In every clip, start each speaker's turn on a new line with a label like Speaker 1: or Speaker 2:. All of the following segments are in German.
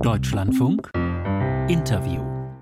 Speaker 1: Deutschlandfunk Interview.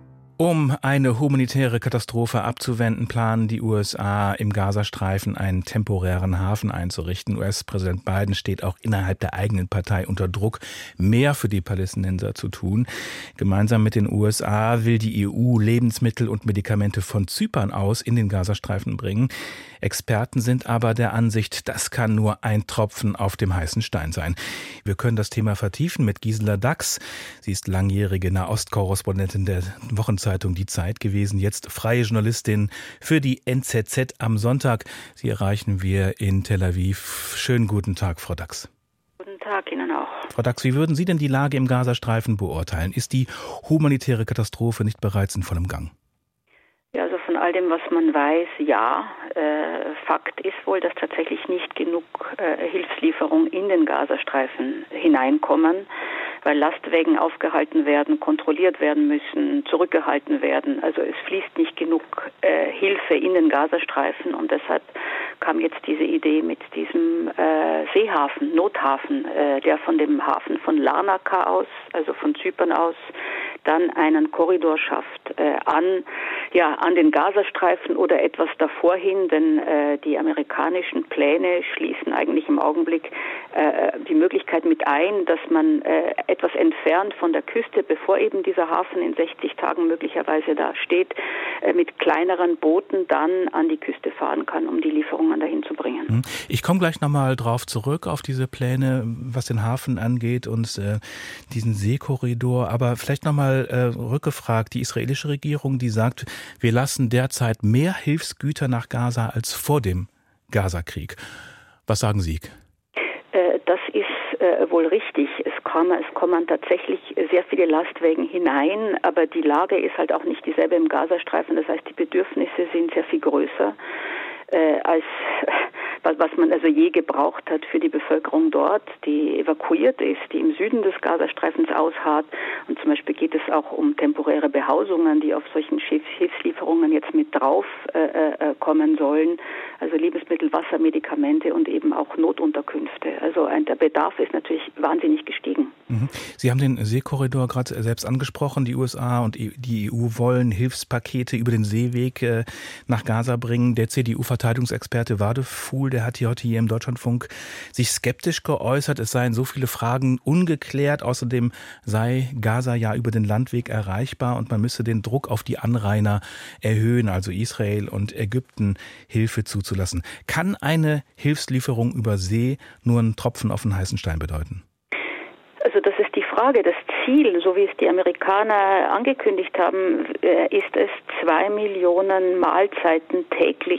Speaker 2: Um eine humanitäre Katastrophe abzuwenden, planen die USA im Gazastreifen einen temporären Hafen einzurichten. US-Präsident Biden steht auch innerhalb der eigenen Partei unter Druck, mehr für die Palästinenser zu tun. Gemeinsam mit den USA will die EU Lebensmittel und Medikamente von Zypern aus in den Gazastreifen bringen. Experten sind aber der Ansicht, das kann nur ein Tropfen auf dem heißen Stein sein. Wir können das Thema vertiefen mit Gisela Dachs. Sie ist langjährige Nahostkorrespondentin der Wochenzeitung Die Zeit gewesen, jetzt freie Journalistin für die NZZ am Sonntag. Sie erreichen wir in Tel Aviv. Schönen guten Tag, Frau Dachs.
Speaker 3: Guten Tag Ihnen auch.
Speaker 2: Frau Dachs, wie würden Sie denn die Lage im Gazastreifen beurteilen? Ist die humanitäre Katastrophe nicht bereits in vollem Gang?
Speaker 3: Ja, also von all dem, was man weiß, ja. Fakt ist wohl, dass tatsächlich nicht genug Hilfslieferungen in den Gazastreifen hineinkommen, weil Lastwagen aufgehalten werden, kontrolliert werden müssen, zurückgehalten werden. Also es fließt nicht genug Hilfe in den Gazastreifen und deshalb kam jetzt diese Idee mit diesem Seehafen, Nothafen, der von dem Hafen von Larnaca aus, also von Zypern aus, dann einen Korridor schafft an den Gazastreifen oder etwas davor hin, denn die amerikanischen Pläne schließen eigentlich im Augenblick die Möglichkeit mit ein, dass man etwas entfernt von der Küste, bevor eben dieser Hafen in 60 Tagen möglicherweise da steht, mit kleineren Booten dann an die Küste fahren kann, um die Lieferungen dahin zu bringen.
Speaker 2: Ich komme gleich nochmal drauf zurück, auf diese Pläne, was den Hafen angeht und diesen Seekorridor, aber vielleicht nochmal rückgefragt, die israelische Regierung, die sagt, wir lassen derzeit mehr Hilfsgüter nach Gaza als vor dem Gazakrieg. Was sagen Sie?
Speaker 3: Das ist wohl richtig. Es kommen tatsächlich sehr viele Lastwagen hinein, aber die Lage ist halt auch nicht dieselbe im Gazastreifen. Das heißt, die Bedürfnisse sind sehr viel größer als was man also je gebraucht hat für die Bevölkerung dort, die evakuiert ist, die im Süden des Gazastreifens ausharrt. Und zum Beispiel geht es auch um temporäre Behausungen, die auf solchen Hilfslieferungen jetzt mit drauf kommen sollen. Also Lebensmittel, Wasser, Medikamente und eben auch Notunterkünfte. Also der Bedarf ist natürlich wahnsinnig gestiegen.
Speaker 2: Sie haben den Seekorridor gerade selbst angesprochen. Die USA und die EU wollen Hilfspakete über den Seeweg nach Gaza bringen. Der CDU-Verteidigungsexperte Wadefuhl, der hat heute hier im Deutschlandfunk sich skeptisch geäußert. Es seien so viele Fragen ungeklärt. Außerdem sei Gaza ja über den Landweg erreichbar und man müsse den Druck auf die Anrainer erhöhen, also Israel und Ägypten Hilfe zuzulassen. Kann eine Hilfslieferung über See nur einen Tropfen auf den heißen Stein bedeuten?
Speaker 3: Also das ist die Frage. Das Ziel, so wie es die Amerikaner angekündigt haben, ist es, 2 Millionen Mahlzeiten täglich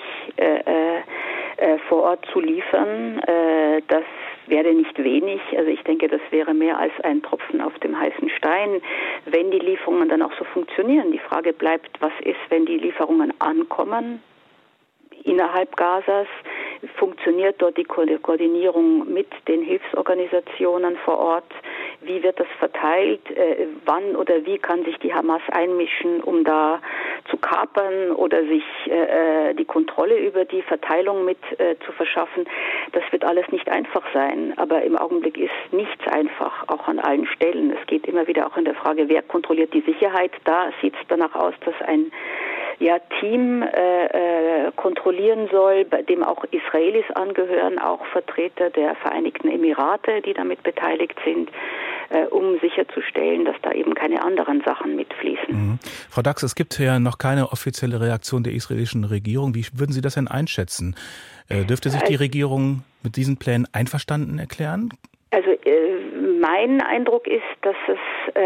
Speaker 3: vor Ort zu liefern. Das wäre nicht wenig. Also ich denke, das wäre mehr als ein Tropfen auf dem heißen Stein, wenn die Lieferungen dann auch so funktionieren. Die Frage bleibt, was ist, wenn die Lieferungen ankommen innerhalb Gazas? Funktioniert dort die Koordinierung mit den Hilfsorganisationen vor Ort? Wie wird das verteilt? Wann oder wie kann sich die Hamas einmischen, um da zu kapern oder sich die Kontrolle über die Verteilung mit zu verschaffen? Das wird alles nicht einfach sein. Aber im Augenblick ist nichts einfach, auch an allen Stellen. Es geht immer wieder auch in der Frage, wer kontrolliert die Sicherheit? Da sieht es danach aus, dass ein Team kontrollieren soll, bei dem auch Israelis angehören, auch Vertreter der Vereinigten Emirate, die damit beteiligt sind, um sicherzustellen, dass da eben keine anderen Sachen mitfließen.
Speaker 2: Frau Dachs, es gibt ja noch keine offizielle Reaktion der israelischen Regierung. Wie würden Sie das denn einschätzen? Dürfte sich die Regierung mit diesen Plänen einverstanden erklären?
Speaker 3: Also mein Eindruck ist, dass es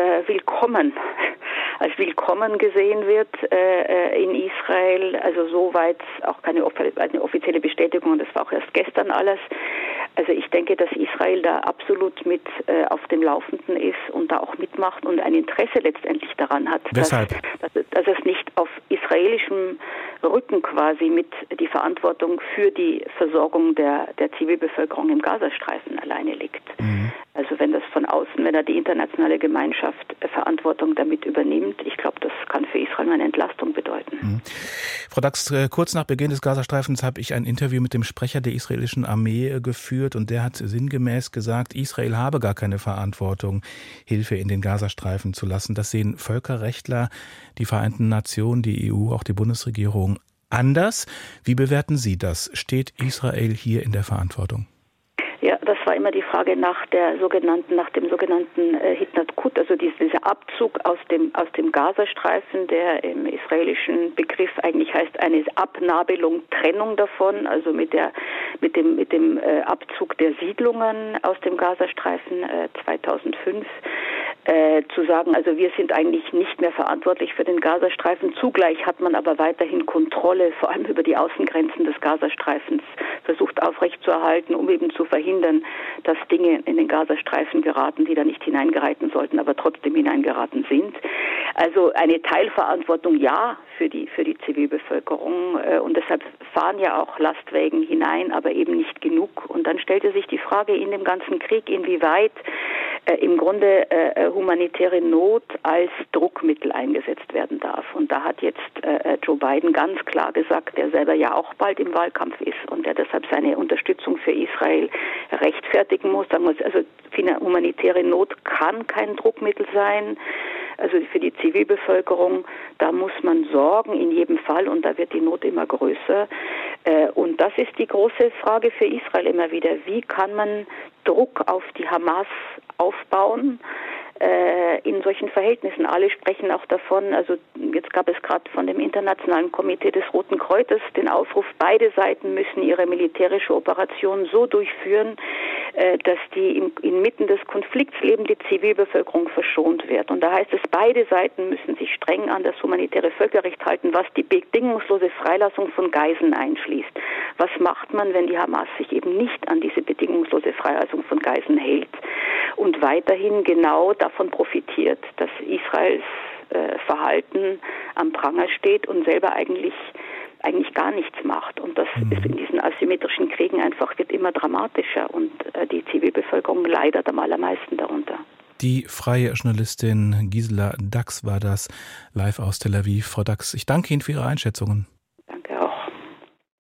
Speaker 3: als willkommen gesehen wird in Israel. Also soweit auch eine offizielle Bestätigung, das war auch erst gestern alles. Also ich denke, dass Israel da absolut mit auf dem Laufenden ist und da auch mitmacht und ein Interesse letztendlich daran hat,
Speaker 2: Weshalb?
Speaker 3: Dass es nicht auf israelischem Rücken quasi mit die Verantwortung für die Versorgung der Zivilbevölkerung im Gazastreifen alleine liegt. Also Also wenn das von außen, wenn da die internationale Gemeinschaft Verantwortung damit übernimmt, ich glaube, das kann für Israel eine Entlastung bedeuten.
Speaker 2: Frau Dax, kurz nach Beginn des Gazastreifens habe ich ein Interview mit dem Sprecher der israelischen Armee geführt und der hat sinngemäß gesagt, Israel habe gar keine Verantwortung, Hilfe in den Gazastreifen zu lassen. Das sehen Völkerrechtler, die Vereinten Nationen, die EU, auch die Bundesregierung anders. Wie bewerten Sie das? Steht Israel hier in der Verantwortung?
Speaker 3: Ja, das war immer die Frage nach dem sogenannten Hitnat-Kut, also dieser Abzug aus dem Gazastreifen, der im israelischen Begriff eigentlich heißt eine Abnabelung, Trennung davon, also mit dem Abzug der Siedlungen aus dem Gazastreifen 2005. Zu sagen, also wir sind eigentlich nicht mehr verantwortlich für den Gazastreifen. Zugleich hat man aber weiterhin Kontrolle, vor allem über die Außengrenzen des Gazastreifens, versucht aufrechtzuerhalten, um eben zu verhindern, dass Dinge in den Gazastreifen geraten, die da nicht hineingeraten sollten, aber trotzdem hineingeraten sind. Also eine Teilverantwortung ja für die Zivilbevölkerung und deshalb fahren ja auch Lastwagen hinein, aber eben nicht genug. Und dann stellte sich die Frage in dem ganzen Krieg, inwieweit im Grunde humanitäre Not als Druckmittel eingesetzt werden darf. Und da hat jetzt Joe Biden ganz klar gesagt, der selber ja auch bald im Wahlkampf ist und der deshalb seine Unterstützung für Israel rechtfertigen muss. Sagen wir, also humanitäre Not kann kein Druckmittel sein. Also für die Zivilbevölkerung, da muss man sorgen in jedem Fall und da wird die Not immer größer. Und das ist die große Frage für Israel immer wieder. Wie kann man Druck auf die Hamas aufbauen in solchen Verhältnissen? Alle sprechen auch davon, also jetzt gab es gerade von dem Internationalen Komitee des Roten Kreuzes den Aufruf, beide Seiten müssen ihre militärische Operation so durchführen, dass die inmitten des Konflikts lebende Zivilbevölkerung verschont wird. Und da heißt es, beide Seiten müssen sich streng an das humanitäre Völkerrecht halten, was die bedingungslose Freilassung von Geiseln einschließt. Was macht man, wenn die Hamas sich eben nicht an diese bedingungslose Freilassung von Geiseln hält und weiterhin genau davon profitiert, dass Israels Verhalten am Pranger steht und selber eigentlich gar nichts macht. Und das ist in diesen asymmetrischen Kriegen wird immer dramatischer und die Zivilbevölkerung leidet am allermeisten darunter.
Speaker 2: Die freie Journalistin Gisela Dax war das, live aus Tel Aviv. Frau Dax, ich danke Ihnen für Ihre Einschätzungen.